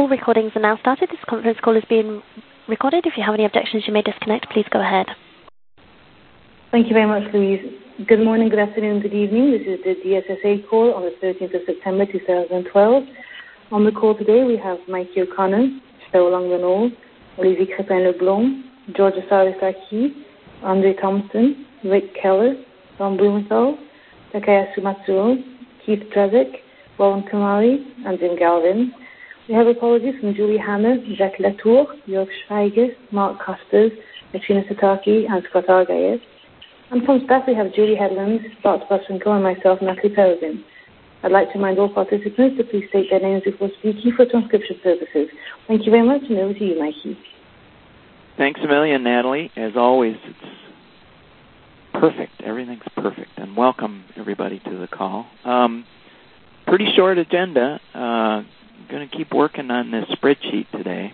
recordings are now started. This conference call is being recorded. If you have any objections, you may disconnect. Please go ahead. Thank you very much, Louise. Good morning, good afternoon, good evening. This is the DSSA call on the 13th of September 2012. On the call today, we have Mikey O'Connor, Cheryl Langrenau, Olivier Crépin-Leblond, George Sarisaki, Andre Thompson, Rick Keller, Tom Blumenthal, Takayasu Matsuo, Keith Drazek, Warren Kumari, and Jim Galvin. We have apologies from Julie Hanna, Jacques Latour, Jörg Schweiger, Mark Costers, Katrina Sataki, and Scott Argyle. And from staff, we have Julie Headland, Bart Bossenko, and myself, Natalie Peregrine. I'd like to remind all participants to please state their names before speaking for transcription purposes. Thank you very much, and over to you, Mikey. Thanks a million, Natalie. As always, it's perfect. Everything's perfect. And welcome, everybody, to the call. Pretty short agenda. I'm going to keep working on this spreadsheet today.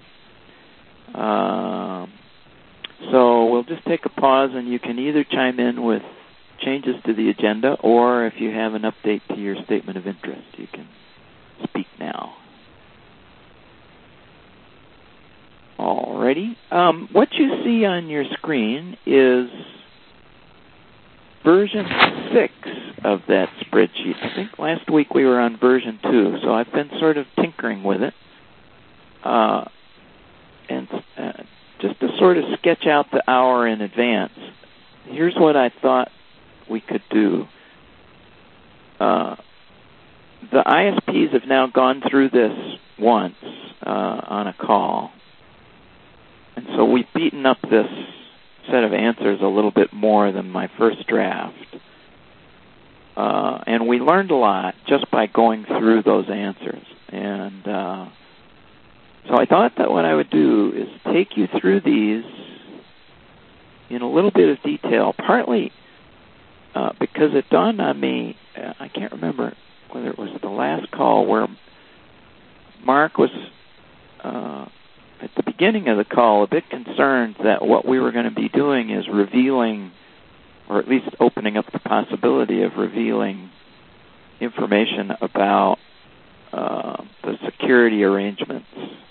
So we'll just take a pause, and you can either chime in with changes to the agenda, or if you have an update to your statement of interest, you can speak now. Alrighty. What you see on your screen is version 6 of that spreadsheet. I think last week we were on version 2, so I've been sort of tinkering with it. And just to sort of sketch out the hour in advance, here's what I thought we could do. The ISPs have now gone through this once on a call. And so we've beaten up this set of answers a little bit more than my first draft. And we learned a lot just by going through those answers. And so I thought that what I would do is take you through these in a little bit of detail, partly because it dawned on me, I can't remember whether it was the last call where Mark was, at the beginning of the call, a bit concerned that what we were going to be doing is revealing, or at least opening up the possibility of revealing information about the security arrangements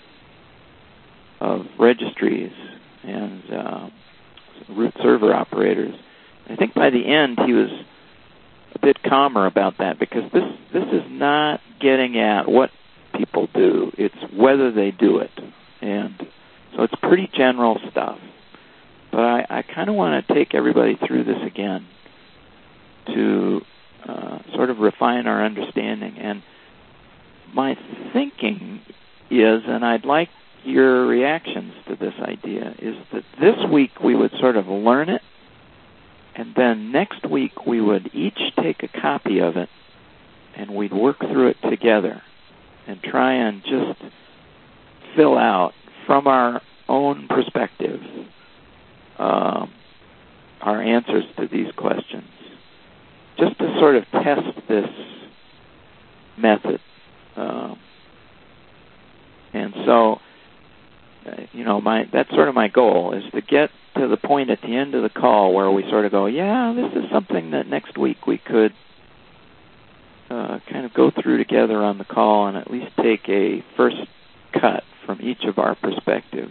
of registries and root server operators. I think by the end he was a bit calmer about that, because this is not getting at what people do, it's whether they do it. And so it's pretty general stuff. But I kind of want to take everybody through this again to sort of refine our understanding. And my thinking is, and I'd like your reactions to this idea, is that this week we would sort of learn it, and then next week we would each take a copy of it and we'd work through it together and try and just fill out from our own perspective our answers to these questions, just to sort of test this method. And so, that's sort of my goal, is to get to the point at the end of the call where we sort of go, yeah, this is something that next week we could kind of go through together on the call and at least take a first cut from each of our perspectives.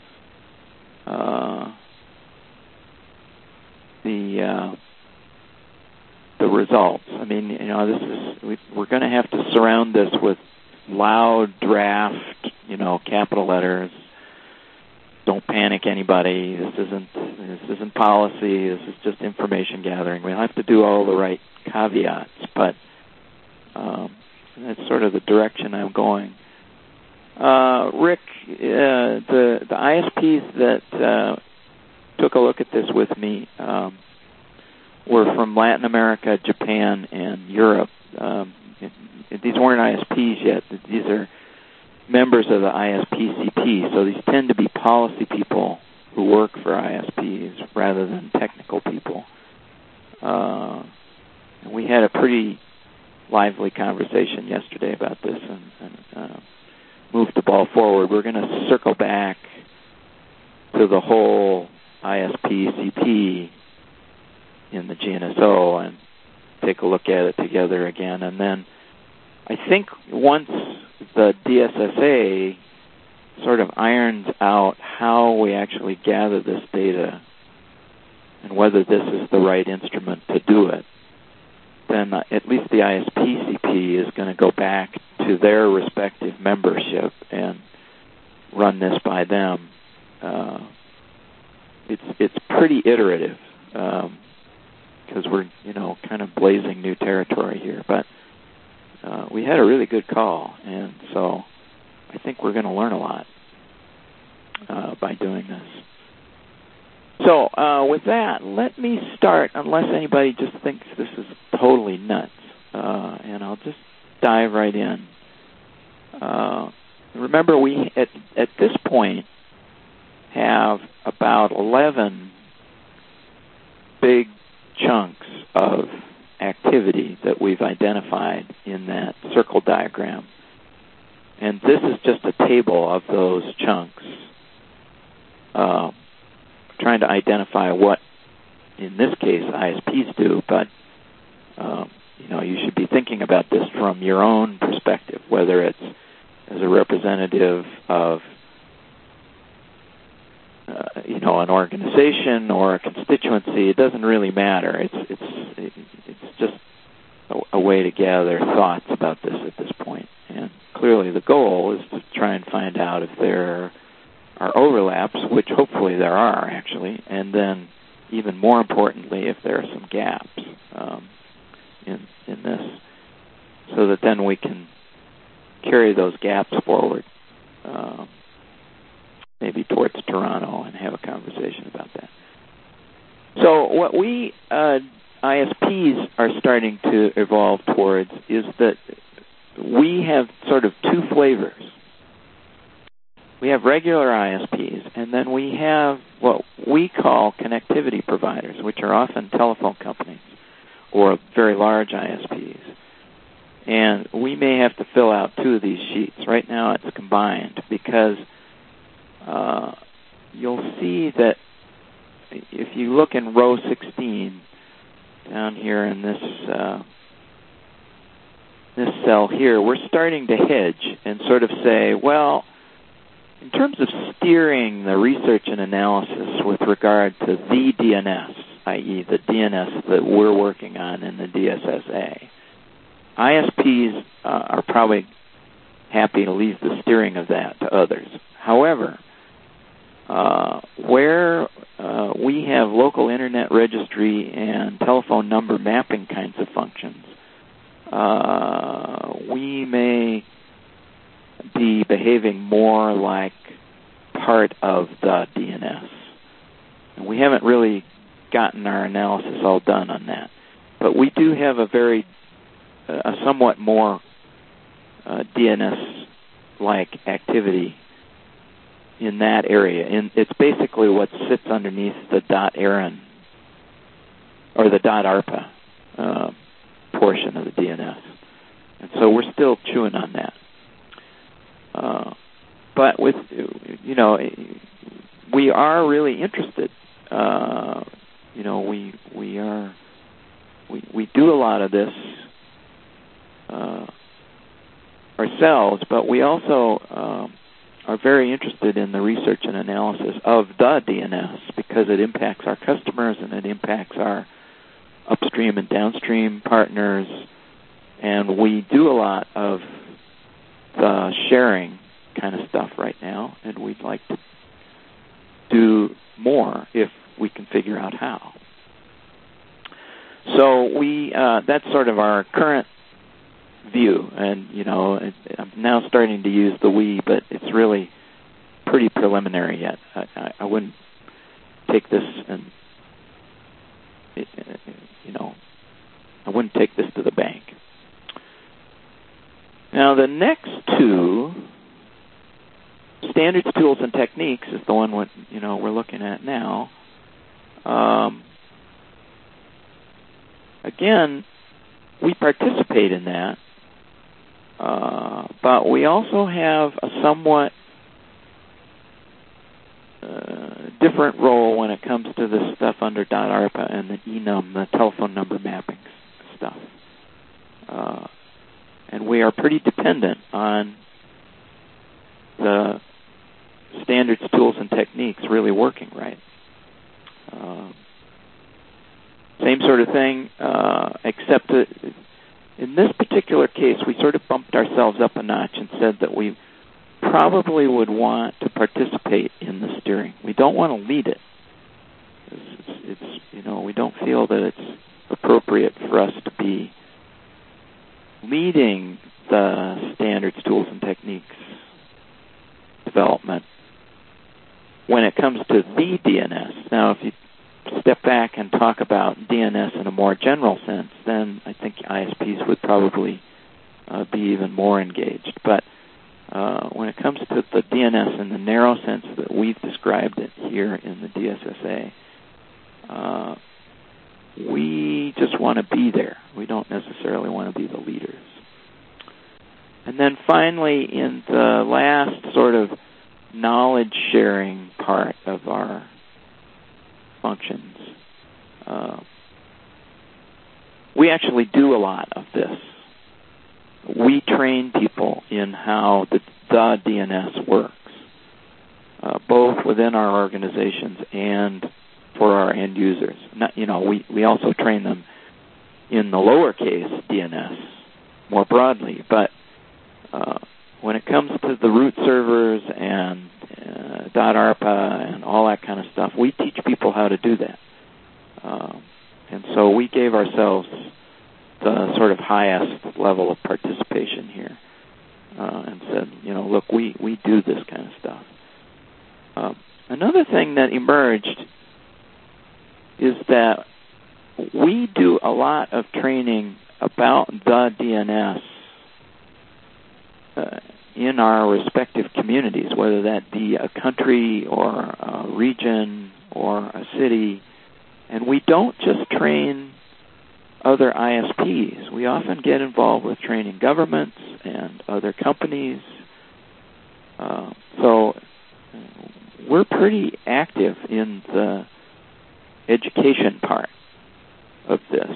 The results. I mean, we're going to have to surround this with loud draft, capital letters. Don't panic, anybody. This isn't policy. This is just information gathering. We'll have to do all the right caveats, but that's sort of the direction I'm going. Rick, the ISPs that took a look at this with me were from Latin America, Japan, and Europe. These weren't ISPs yet. These are members of the ISPCP, so these tend to be policy people who work for ISPs rather than technical people. And we had a pretty lively conversation yesterday about this and moved the ball forward. We're going to circle back to the whole ISPCP in the GNSO and take a look at it together again. And then I think once the DSSA sort of irons out how we actually gather this data and whether this is the right instrument to do it, then at least the ISPCP is going to go back to their respective membership and run this by them. It's pretty iterative because we're kind of blazing new territory here. But we had a really good call, and so I think we're going to learn a lot by doing this. So with that, let me start, unless anybody just thinks this is totally nuts, and I'll just dive right in. Remember, we at this point have about 11 big chunks of activity that we've identified in that circle diagram. And this is just a table of those chunks, trying to identify what, in this case, ISPs do, but you should be thinking about this from your own perspective, whether it's as a representative of an organization or a constituency. It doesn't really matter. It's just a way to gather thoughts about this at this point. And clearly the goal is to try and find out if there are overlaps, which hopefully there are actually, and then even more importantly, if there are some gaps in this, so that then we can carry those gaps forward, maybe towards Toronto, and have a conversation about that. So what we ISPs are starting to evolve towards is that we have sort of two flavors. We have regular ISPs, and then we have what we call connectivity providers, which are often telephone companies or very large ISPs. And we may have to fill out two of these sheets. Right now it's combined because you'll see that if you look in row 16 down here in this cell here, we're starting to hedge and sort of say, well, in terms of steering the research and analysis with regard to the DNS, i.e. the DNS that we're working on in the DSSA, ISPs are probably happy to leave the steering of that to others. However, where we have local internet registry and telephone number mapping kinds of functions, we may be behaving more like part of the DNS. And we haven't really gotten our analysis all done on that. But we do have a somewhat more DNS-like activity in that area. And it's basically what sits underneath the .ARIN or the .ARPA portion of the DNS. And so we're still chewing on that. But with, we are really interested. We do a lot of this ourselves, but we also are very interested in the research and analysis of the DNS because it impacts our customers and it impacts our upstream and downstream partners, and we do a lot of the sharing kind of stuff right now, and we'd like to do more if we can figure out how. So that's sort of our current view, and I'm now starting to use the we, but it's really pretty preliminary yet. I wouldn't take this and I wouldn't take this to the bank. Now the next two, standards, tools, and techniques, is the one we're looking at now. Again, we participate in that, but we also have a somewhat different role when it comes to this stuff under .ARPA and the enum, the telephone number mapping stuff. And we are pretty dependent on the standards, tools, and techniques really working right. Same sort of thing, except that in this particular case, we sort of bumped ourselves up a notch and said that we probably would want to participate in the steering. We don't want to lead it. We don't feel that it's appropriate for us to be leading the standards, tools, and techniques development when it comes to the DNS. Now, if you step back and talk about DNS in a more general sense, then I think ISPs would probably be even more engaged. But when it comes to the DNS in the narrow sense that we've described it here in the DSSA, we just want to be there. We don't necessarily want to be the leaders. And then finally, in the last sort of knowledge-sharing part of our functions, we actually do a lot of this. We train people in how the DNS works, both within our organizations and for our end users. We also train them in the lowercase DNS more broadly, but when it comes to the root servers and .ARPA and all that kind of stuff, we teach people how to do that. And so we gave ourselves the sort of highest level of participation here and said, look, we do this kind of stuff. Another thing that emerged is that we do a lot of training about the DNS in our respective communities, whether that be a country or a region or a city. And we don't just train other ISPs. We often get involved with training governments and other companies. So we're pretty active in the education part of this.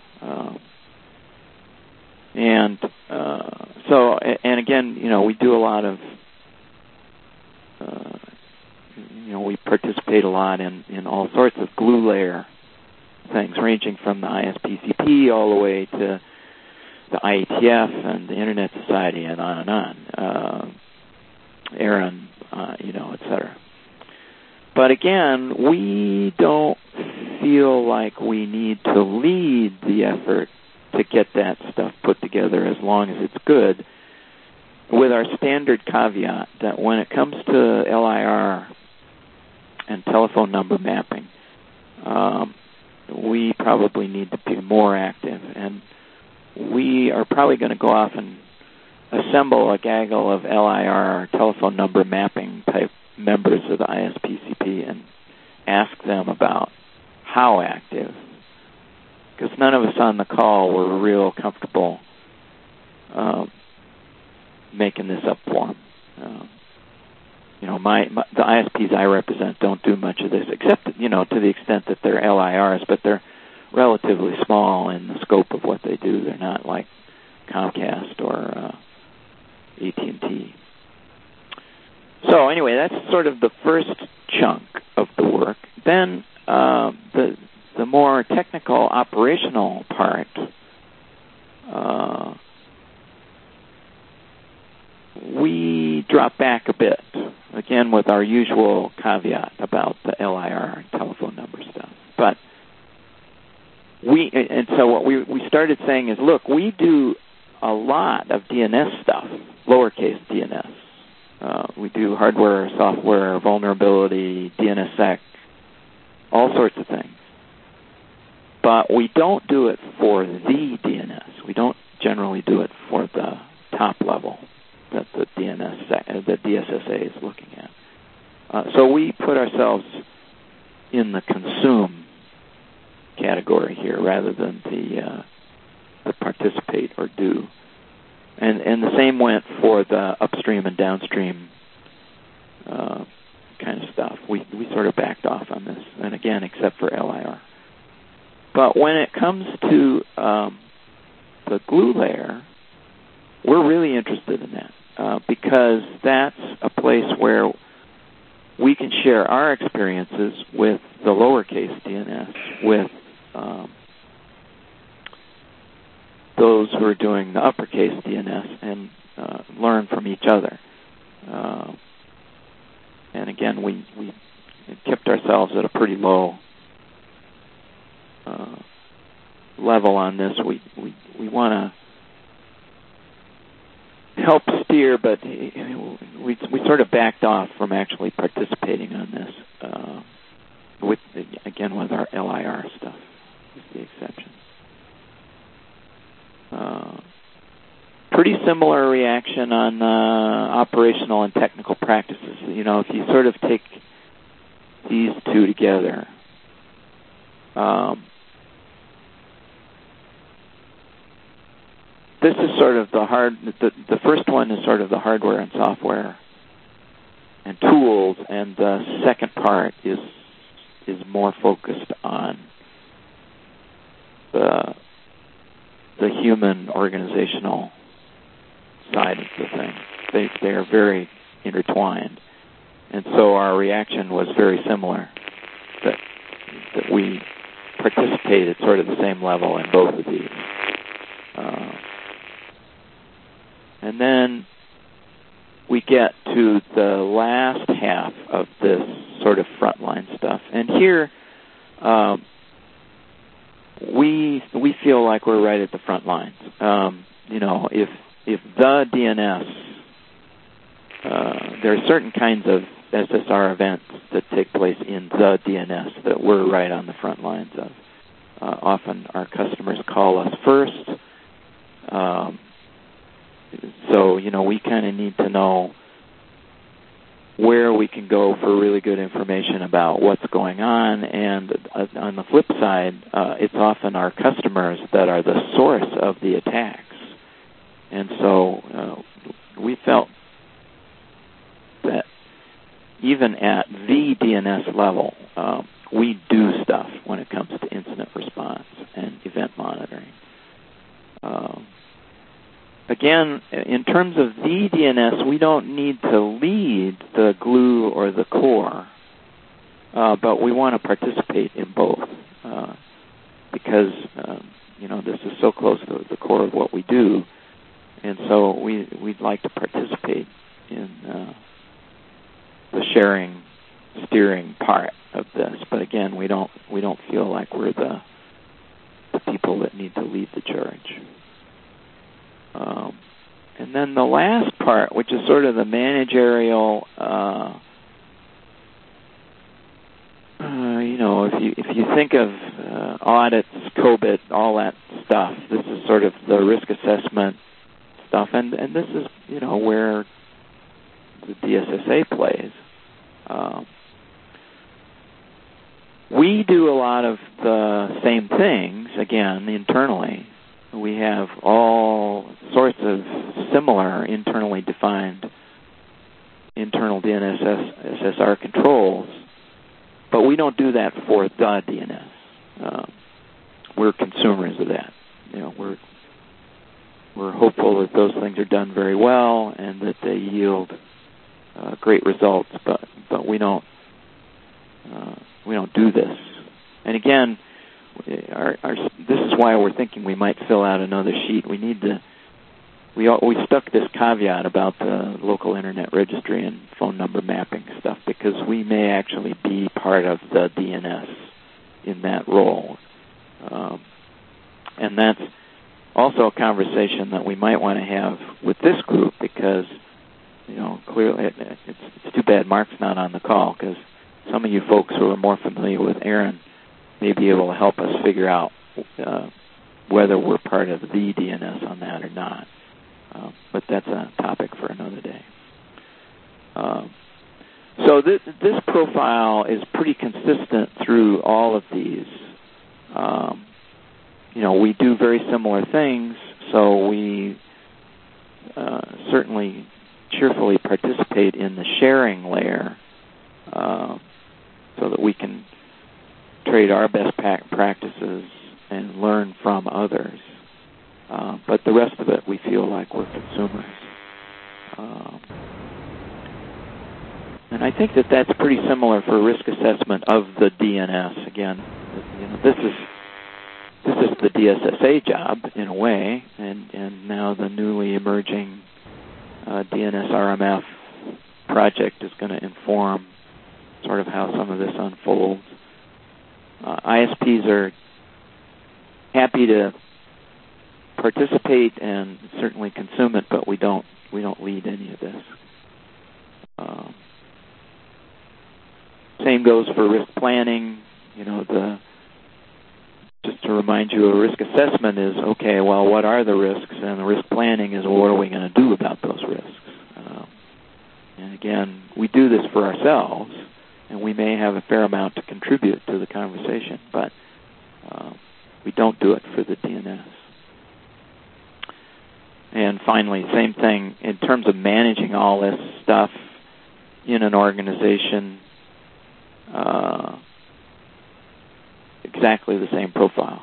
And again, we do a lot of, we participate a lot in all sorts of glue layer things, ranging from the ISPCP all the way to the IETF and the Internet Society and on and on, ARIN, et cetera. But again, we don't feel like we need to lead the effort to get that stuff put together as long as it's good, with our standard caveat that when it comes to LIR and telephone number mapping, we probably need to be more active. And we are probably going to go off and assemble a gaggle of LIR, telephone number mapping type members of the ISPCP and ask them about how active. Because none of us on the call were real comfortable making this up for them. The ISPs I represent don't do much of this, except to the extent that they're LIRs, but they're relatively small in the scope of what they do. They're not like Comcast or AT&T. So anyway, that's sort of the first chunk of the work. Then the more technical operational part, we drop back a bit, again with our usual caveat about the LIR and telephone number stuff. But so what we started saying is, look, we do a lot of DNS stuff, lowercase DNS. We do hardware, software, vulnerability, DNSSEC, all sorts of things. But we don't do it for the DNS. We don't generally do it for the top level that the DSSA is looking at. So we put ourselves in the consume category here rather than the participate or do. And the same went for the upstream and downstream kind of stuff. We sort of backed off on this, and again, except for LIR. But when it comes to the glue layer, we're really interested in that because that's a place where can share our experiences with the lowercase DNS, with those who are doing the uppercase DNS, and learn from each other. And again, we kept ourselves at a pretty low level on this. We want to help steer, but we sort of backed off from actually participating on this. With our LIR stuff, is the exception. Pretty similar reaction on operational and technical practices. If you sort of take these two together, this is sort of the first one is sort of the hardware and software and tools, and the second part is more focused on the human organizational side of the thing. They are very intertwined, and so our reaction was very similar. That we participate at sort of the same level in both of these. And then we get to the last half of this sort of frontline stuff. And here, we feel like we're right at the front lines. If the DNS, there are certain kinds of SSR events that take place in the DNS that we're right on the front lines of. Often our customers call us first. So, we kind of need to know where we can go for really good information about what's going on. And on the flip side, it's often our customers that are the source of the attacks. And so we felt that even at the DNS level, we do stuff when it comes to incident response and event monitoring. Again, in terms of the DNS, we don't need to lead the glue or the core, but we want to participate in both because, this is so close to the core of what we do, and so we'd like to participate in the sharing, steering part of this. But again, we don't feel like we're the people that need to lead the charge. And then the last part, which is sort of the managerial, if you think of audits, COBIT, all that stuff, this is sort of the risk assessment stuff, and this is where the DSSA plays. We do a lot of the same things, again, internally. We have all sorts of similar internally defined internal DNS SSR controls, but we don't do that for the DNS. We're consumers of that. We're hopeful that those things are done very well and that they yield great results, but we don't do this. And again, this is why we're thinking we might fill out another sheet. We stuck this caveat about the local internet registry and phone number mapping stuff because we may actually be part of the DNS in that role. And that's also a conversation that we might want to have with this group because, clearly it's too bad Mark's not on the call because some of you folks who are more familiar with Aaron may be able to help us figure out whether we're part of the DNS on that or not. But that's a topic for another day. So this profile is pretty consistent through all of these. We do very similar things, so we certainly cheerfully participate in the sharing layer so that we can trade our best practices and learn from others. But the rest of it, we feel like we're consumers. And I think that that's pretty similar for risk assessment of the DNS. Again, this is the DSSA job in a way, and now the newly emerging DNS RMF project is going to inform sort of how some of this unfolds. ISPs are happy to participate and certainly consume it, but we don't lead any of this. Same goes for risk planning. Just to remind you, a risk assessment is, okay, well, what are the risks? And the risk planning is, well, what are we going to do about those risks? And again, we do this for ourselves, and we may have a fair amount to contribute to the conversation, but we don't do it for the DNS. And finally, same thing in terms of managing all this stuff in an organization, exactly the same profile.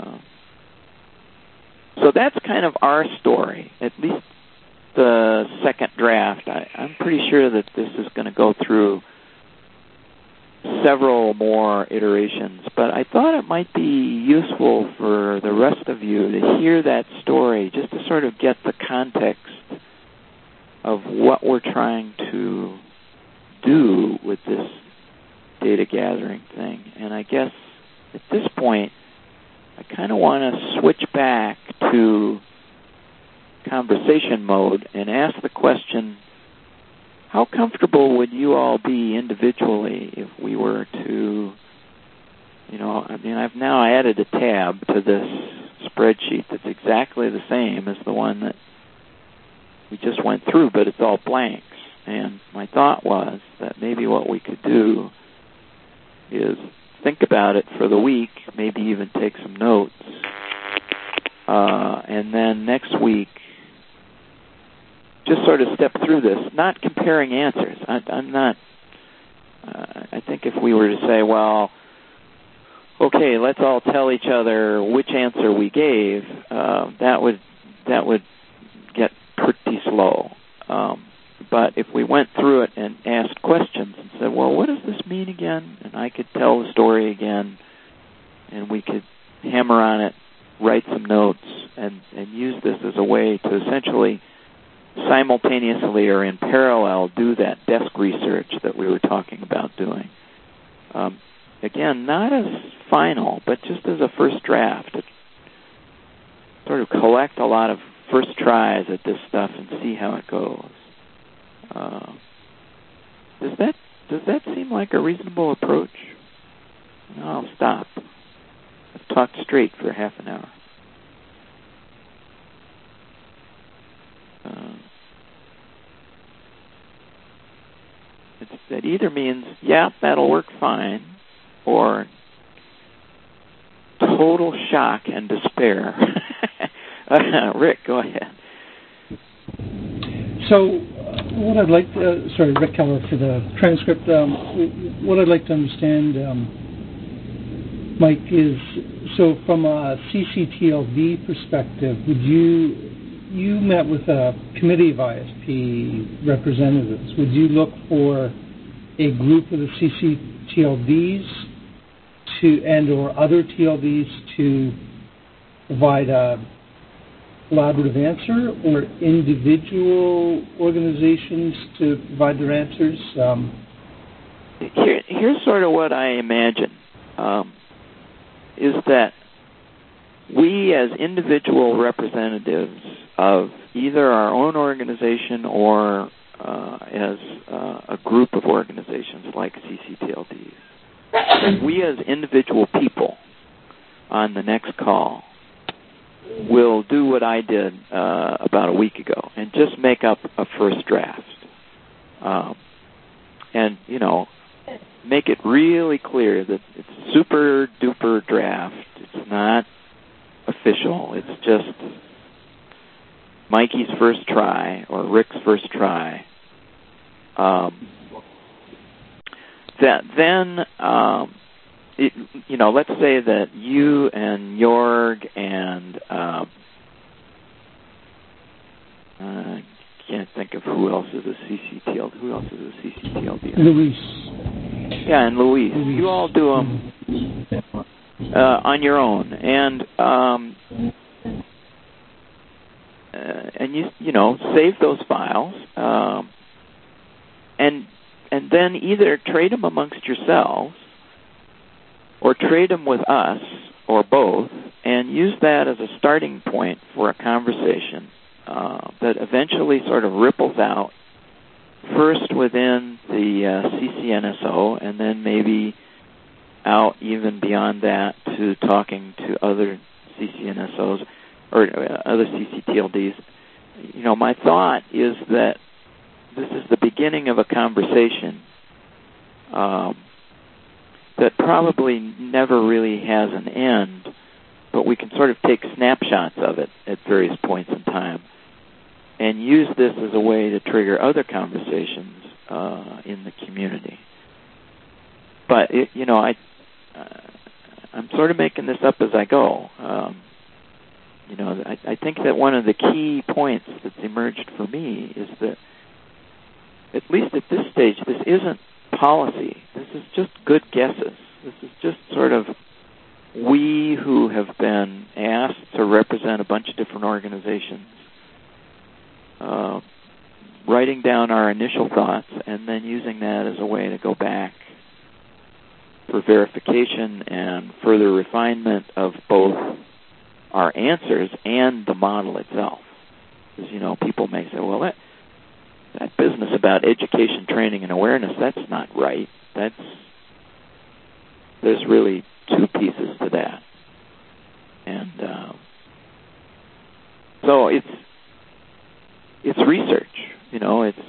So that's kind of our story, at least the second draft. I'm pretty sure that this is going to go through several more iterations, but I thought it might be useful for the rest of you to hear that story just to sort of get the context of what we're trying to do with this data gathering thing. And I guess at this point, I kind of want to switch back to conversation mode and ask the question, how comfortable would you all be individually if we were to, I've now added a tab to this spreadsheet that's exactly the same as the one that we just went through, but it's all blanks. And my thought was that maybe what we could do is think about it for the week, maybe even take some notes, and then next week just sort of step through this, not comparing answers. I think if we were to say, well, okay, let's all tell each other which answer we gave, that would get pretty slow. But if we went through it and asked questions and said, well, what does this mean again? And I could tell the story again, and we could hammer on it, write some notes, and use this as a way to essentially simultaneously or in parallel do that desk research that we were talking about doing. Again, not as final, but just as a first draft, to sort of collect a lot of first tries at this stuff and see how it goes. Does that seem like a reasonable approach? No, I'll stop. I've talked straight for half an hour. That either means, yeah, that'll work fine, or total shock and despair. Rick, go ahead. So what I'd like to, Rick Keller for the transcript, what I'd like to understand, Mike, is, so from a CCTLD perspective, you met with a committee of ISP representatives. Would you look for a group of the CCTLDs and or other TLDs to provide a collaborative answer, or individual organizations to provide their answers? Here's sort of what I imagine, is that we as individual representatives of either our own organization or as a group of organizations like CCTLDs, we as individual people on the next call will do what I did about a week ago and just make up a first draft. And, make it really clear that it's super duper draft. It's not official. It's just Mikey's first try or Rick's first try. Let's say that you and Jorg and can't think of who else is a CCTLD. Who else is a CCTLD? Luis. Yeah, and Luis. You all do them on your own, and you know, save those files, and then either trade them amongst yourselves, or trade them with us, or both, and use that as a starting point for a conversation that eventually sort of ripples out, first within the CCNSO, and then maybe out even beyond that to talking to other CCNSOs or other CCTLDs. You know, my thought is that this is the beginning of a conversation that probably never really has an end, but we can sort of take snapshots of it at various points in time and use this as a way to trigger other conversations in the community. But, you know, I'm sort of making this up as I go. You know, I think that one of the key points that's emerged for me is that, at least at this stage, this isn't policy. This is just good guesses. This is just sort of we who have been asked to represent a bunch of different organizations, writing down our initial thoughts and then using that as a way to go back for verification and further refinement of both our answers and the model itself. Because, you know, people may say, well, that business about education, training, and awareness, that's not right. There's really two pieces to that. And so it's research. You know, it's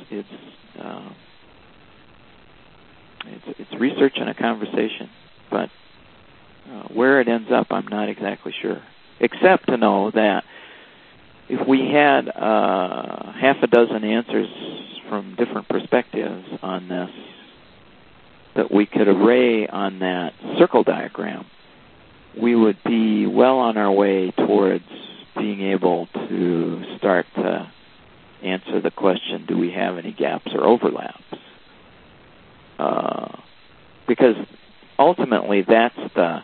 research and a conversation. But where it ends up, I'm not exactly sure. Except to know that if we had half a dozen answers from different perspectives on this that we could array on that circle diagram, we would be well on our way towards being able to start to answer the question, do we have any gaps or overlaps? Because ultimately that's the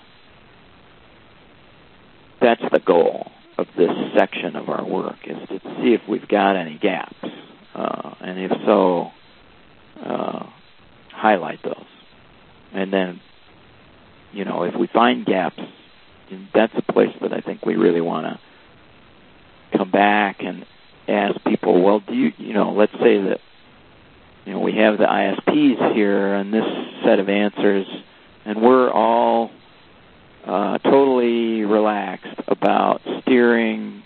goal of this section of our work, is to see if we've got any gaps, and if so, highlight those. And then, you know, if we find gaps, that's a place that I think we really want to come back and ask people, well, you know, let's say that, you know, we have the ISPs here and this set of answers, and we're all totally relaxed about steering.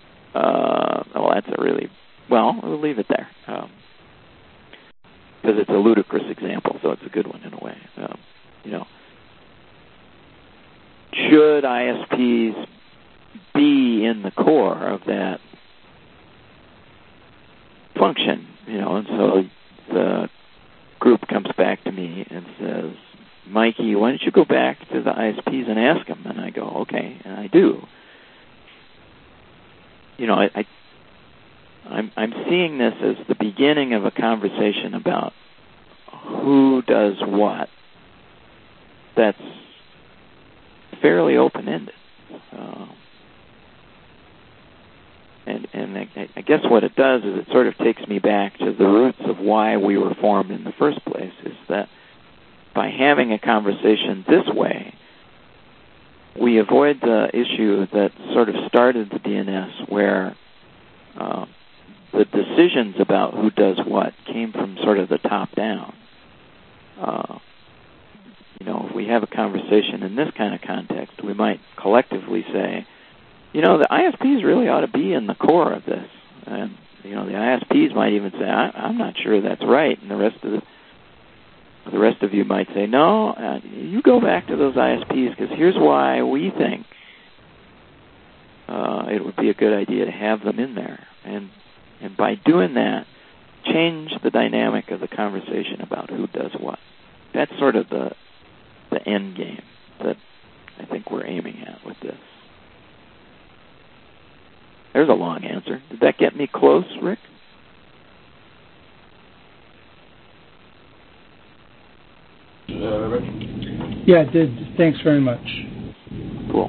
We'll leave it there because it's a ludicrous example, so it's a good one in a way. You know, should ISPs be in the core of that function? You know, and so the group comes back to me and says, Mikey, why don't you go back to the ISPs and ask them? And I go, okay, and I do. You know, I'm seeing this as the beginning of a conversation about who does what that's fairly open-ended. And I guess what it does is it sort of takes me back to the roots of why we were formed in the first place, is that by having a conversation this way, we avoid the issue that sort of started the DNS, where the decisions about who does what came from sort of the top down. You know, if we have a conversation in this kind of context, we might collectively say, you know, the ISPs really ought to be in the core of this. And, you know, the ISPs might even say, I'm not sure that's right. And the rest of you might say, no, you go back to those ISPs because here's why we think it would be a good idea to have them in there. And by doing that, change the dynamic of the conversation about who does what. That's sort of the end game that I think we're aiming at with this. There's a long answer. Did that get me close, Rick? Rich? Yeah, it did. Thanks very much. Cool.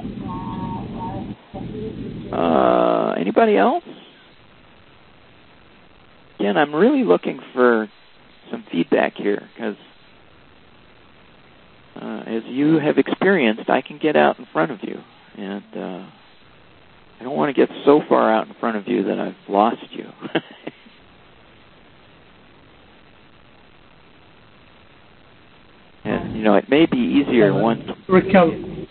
Anybody else? Again, I'm really looking for some feedback here because, as you have experienced, I can get out in front of you, and I don't want to get so far out in front of you that I've lost you. And, it may be easier once... Rick Keller.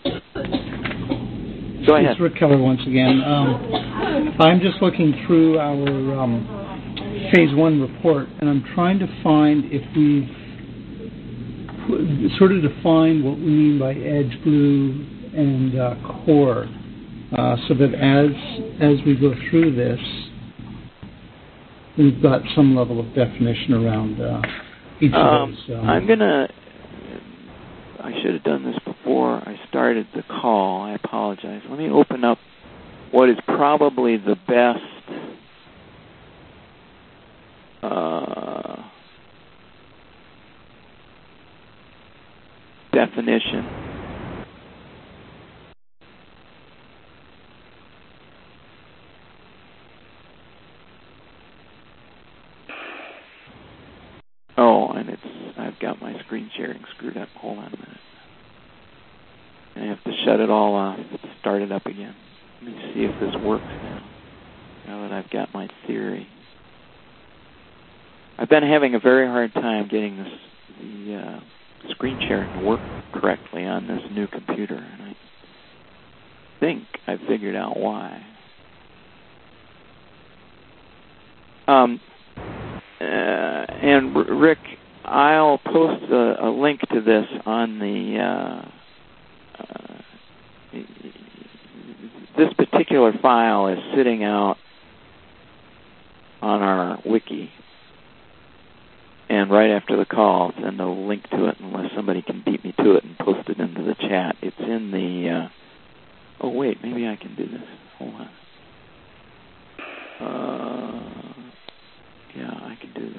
Go ahead. It's Rick Keller once again. I'm just looking through our Phase 1 report, and I'm trying to find if we've sort of defined what we mean by edge, glue, and core, so that as we go through this, we've got some level of definition around each of those. I should have done this before I started the call. I apologize. Let me open up what is probably the best definition. Oh, and I've got my screen sharing screwed up. Hold on a minute. I have to shut it all off, start it up again. Let me see if this works now that I've got my theory. I've been having a very hard time getting the screen sharing to work correctly on this new computer, and I think I figured out why. And Rick, I'll post a link to this on the... this particular file is sitting out on our wiki. And right after the call, I'll send a link to it unless somebody can beat me to it and post it into the chat. It's in the... oh, wait, maybe I can do this. Hold on. Yeah, I can do this.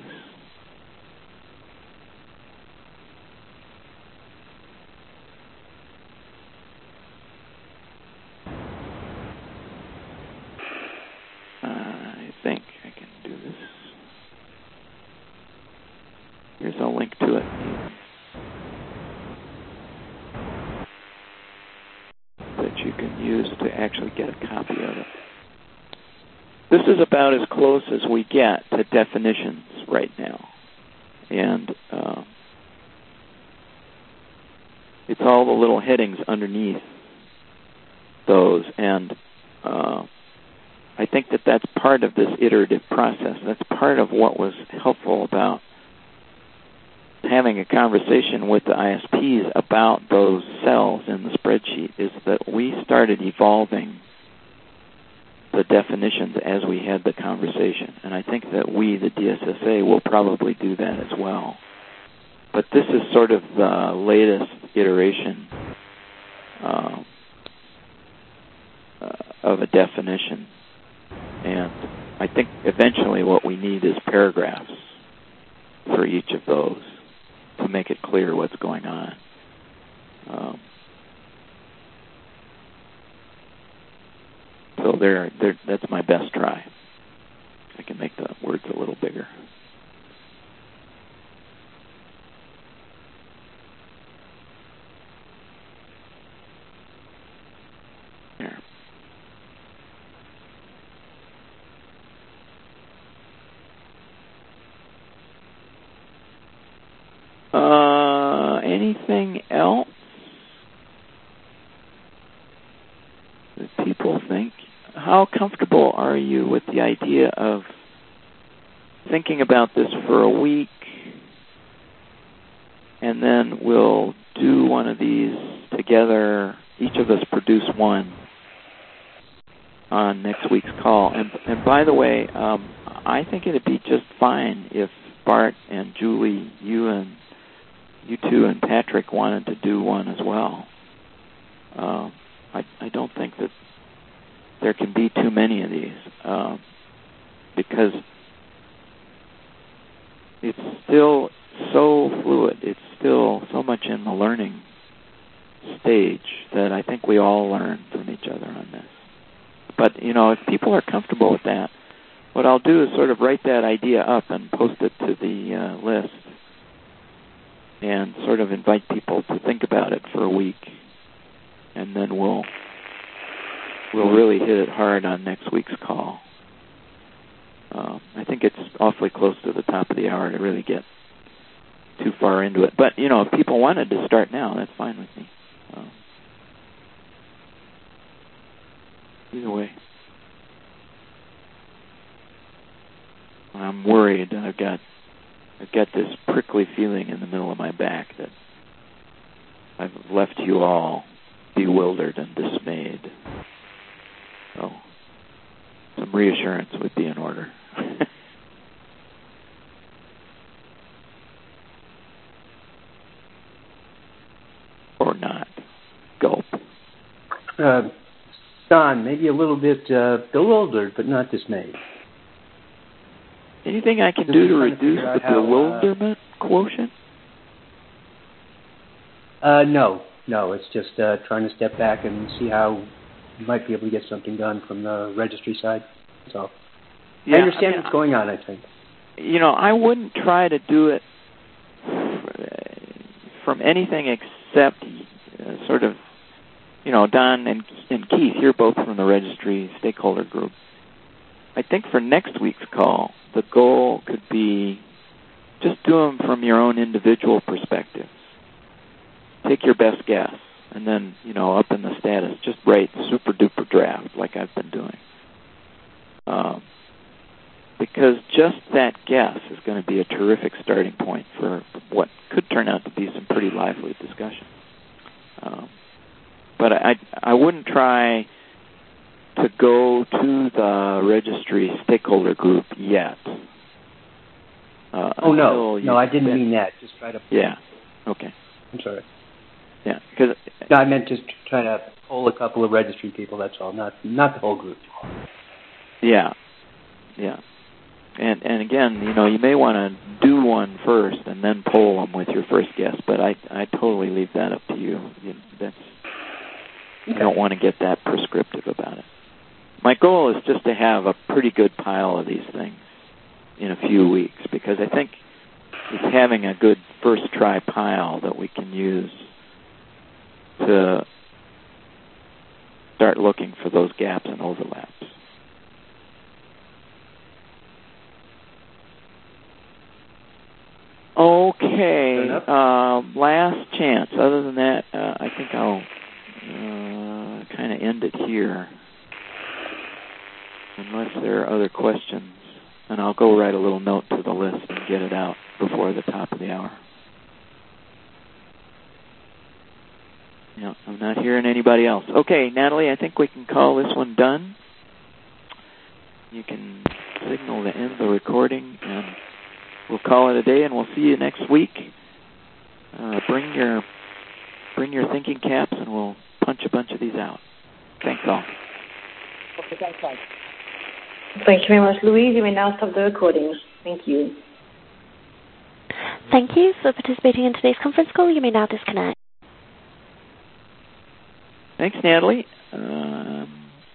I think I can do this. Here's a link to it that you can use to actually get a copy of it. This is about as close as we get to definitions right now. And it's all the little headings underneath those. And I think that's part of this iterative process. That's part of what was helpful about having a conversation with the ISPs about those cells in the spreadsheet, is that we started evolving the definitions as we had the conversation. And I think that we, the DSSA, will probably do that as well. But this is sort of the latest iteration of a definition. And I think eventually what we need is paragraphs for each of those to make it clear what's going on. So that's my best try. I can make the words a little bigger. There. Anything else that people think? How comfortable are you with the idea of thinking about this for a week, and then we'll do one of these together, each of us produce one on next week's call? And by the way, I think it'd be just fine if Bart and Julie, you two and Patrick wanted to do one as well. I don't think that there can be too many of these, because it's still so fluid. It's still so much in the learning stage that I think we all learn from each other on this. But, if people are comfortable with that, what I'll do is sort of write that idea up and post it to the list and sort of invite people to think about it for a week. And then we'll really hit it hard on next week's call. I think it's awfully close to the top of the hour to really get too far into it. But, if people wanted to start now, that's fine with me. Either way. I'm worried. I've got this prickly feeling in the middle of my back that I've left you all bewildered and dismayed. So some reassurance would be in order. Or not. Gulp. Don, maybe a little bit bewildered, but not dismayed. Anything I can do to reduce the bewilderment quotient? No. It's just trying to step back and see how you might be able to get something done from the registry side. So I understand what's going on, I think. I wouldn't try to do it from anything except sort of, Don and Keith, you're both from the registry stakeholder group. I think for next week's call, the goal could be just do them from your own individual perspectives. Take your best guess, and then, up in the status, just write super-duper draft like I've been doing. Because just that guess is going to be a terrific starting point for what could turn out to be some pretty lively discussion. But I wouldn't try to go to the registry stakeholder group yet. No, I didn't mean that. Just try to... Yeah, okay. I'm sorry. Yeah, because... No, I meant just try to poll a couple of registry people, that's all, not the whole group. Yeah. And again, you may want to do one first and then poll them with your first guess, but I totally leave that up to you. I don't want to get that prescriptive about it. My goal is just to have a pretty good pile of these things in a few weeks, because I think it's having a good first try pile that we can use to start looking for those gaps and overlaps. Okay, last chance. Other than that, I think I'll kind of end it here, unless there are other questions. And I'll go write a little note to the list and get it out before the top of the hour. No, I'm not hearing anybody else. Okay, Natalie, I think we can call this one done. You can signal to end the recording, and we'll call it a day, and we'll see you next week. Bring your thinking caps, and we'll punch a bunch of these out. Thanks all. Okay, thanks, Mike. Thank you very much, Louise. You may now stop the recording. Thank you. Thank you for participating in today's conference call. You may now disconnect. Thanks, Natalie.